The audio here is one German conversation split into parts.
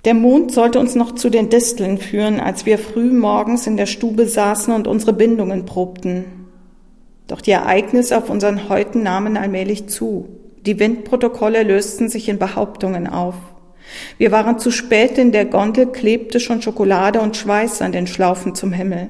Der Mond sollte uns noch zu den Disteln führen, als wir früh morgens in der Stube saßen und unsere Bindungen probten. Doch die Ereignisse auf unseren Häuten nahmen allmählich zu. Die Windprotokolle lösten sich in Behauptungen auf. Wir waren zu spät, in der Gondel klebte schon Schokolade und Schweiß an den Schlaufen zum Himmel.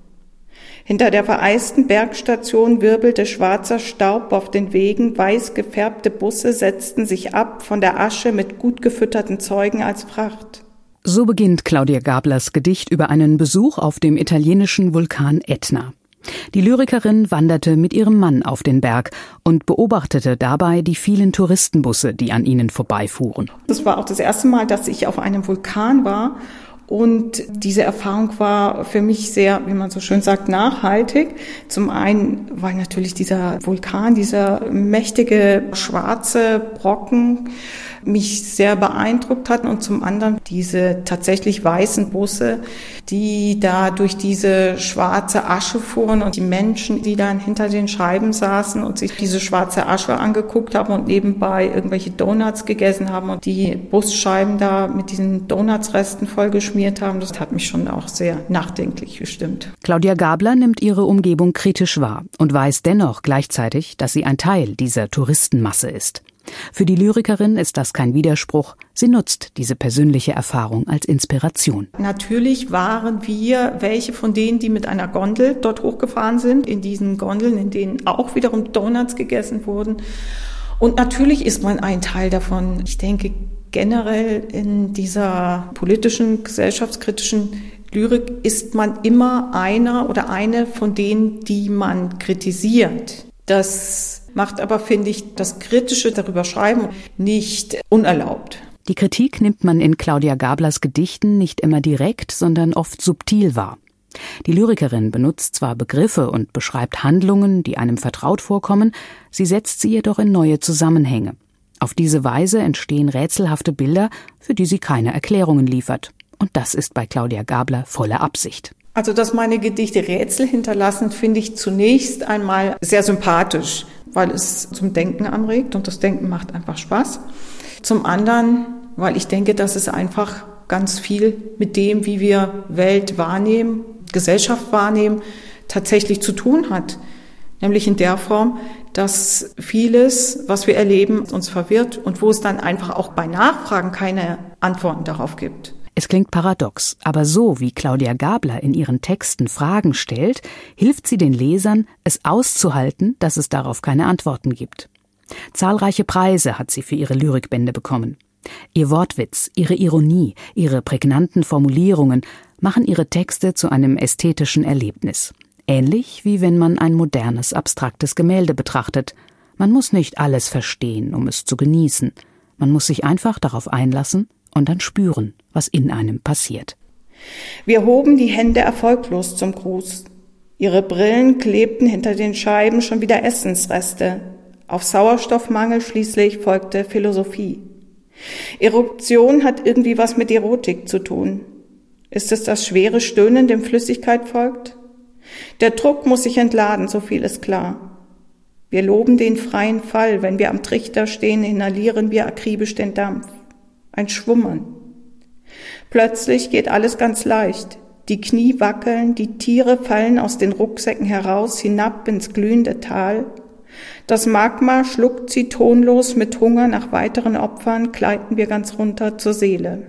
Hinter der vereisten Bergstation wirbelte schwarzer Staub auf den Wegen, weiß gefärbte Busse setzten sich ab von der Asche mit gut gefütterten Zeugen als Fracht. So beginnt Claudia Gablers Gedicht über einen Besuch auf dem italienischen Vulkan Ätna. Die Lyrikerin wanderte mit ihrem Mann auf den Berg und beobachtete dabei die vielen Touristenbusse, die an ihnen vorbeifuhren. Das war auch das erste Mal, dass ich auf einem Vulkan war. Und diese Erfahrung war für mich sehr, wie man so schön sagt, nachhaltig. Zum einen, weil natürlich dieser Vulkan, dieser mächtige schwarze Brocken mich sehr beeindruckt hat und zum anderen diese tatsächlich weißen Busse, die da durch diese schwarze Asche fuhren und die Menschen, die dann hinter den Scheiben saßen und sich diese schwarze Asche angeguckt haben und nebenbei irgendwelche Donuts gegessen haben und die Busscheiben da mit diesen Donutsresten vollgeschmiert haben. Das hat mich schon auch sehr nachdenklich gestimmt. Claudia Gabler nimmt ihre Umgebung kritisch wahr und weiß dennoch gleichzeitig, dass sie ein Teil dieser Touristenmasse ist. Für die Lyrikerin ist das kein Widerspruch. Sie nutzt diese persönliche Erfahrung als Inspiration. Natürlich waren wir welche von denen, die mit einer Gondel dort hochgefahren sind, in diesen Gondeln, in denen auch wiederum Donuts gegessen wurden. Und natürlich ist man ein Teil davon. Ich denke, generell in dieser politischen, gesellschaftskritischen Lyrik ist man immer einer oder eine von denen, die man kritisiert. Das macht aber, finde ich, das Kritische darüber schreiben nicht unerlaubt. Die Kritik nimmt man in Claudia Gablers Gedichten nicht immer direkt, sondern oft subtil wahr. Die Lyrikerin benutzt zwar Begriffe und beschreibt Handlungen, die einem vertraut vorkommen, sie setzt sie jedoch in neue Zusammenhänge. Auf diese Weise entstehen rätselhafte Bilder, für die sie keine Erklärungen liefert. Und das ist bei Claudia Gabler volle Absicht. Also, dass meine Gedichte Rätsel hinterlassen, finde ich zunächst einmal sehr sympathisch, weil es zum Denken anregt und das Denken macht einfach Spaß. Zum anderen, weil ich denke, dass es einfach ganz viel mit dem, wie wir Welt wahrnehmen, Gesellschaft wahrnehmen, tatsächlich zu tun hat. Nämlich in der Form, dass vieles, was wir erleben, uns verwirrt und wo es dann einfach auch bei Nachfragen keine Antworten darauf gibt. Es klingt paradox, aber so wie Claudia Gabler in ihren Texten Fragen stellt, hilft sie den Lesern, es auszuhalten, dass es darauf keine Antworten gibt. Zahlreiche Preise hat sie für ihre Lyrikbände bekommen. Ihr Wortwitz, ihre Ironie, ihre prägnanten Formulierungen machen ihre Texte zu einem ästhetischen Erlebnis. Ähnlich wie wenn man ein modernes, abstraktes Gemälde betrachtet. Man muss nicht alles verstehen, um es zu genießen. Man muss sich einfach darauf einlassen und dann spüren, was in einem passiert. Wir hoben die Hände erfolglos zum Gruß. Ihre Brillen klebten hinter den Scheiben schon wieder Essensreste. Auf Sauerstoffmangel schließlich folgte Philosophie. Eruption hat irgendwie was mit Erotik zu tun. Ist es das schwere Stöhnen, dem Flüssigkeit folgt? Der Druck muss sich entladen, so viel ist klar. Wir loben den freien Fall, wenn wir am Trichter stehen, inhalieren wir akribisch den Dampf. Ein Schwummern. Plötzlich geht alles ganz leicht. Die Knie wackeln, die Tiere fallen aus den Rucksäcken heraus, hinab ins glühende Tal. Das Magma schluckt sie tonlos, mit Hunger nach weiteren Opfern gleiten wir ganz runter zur Seele.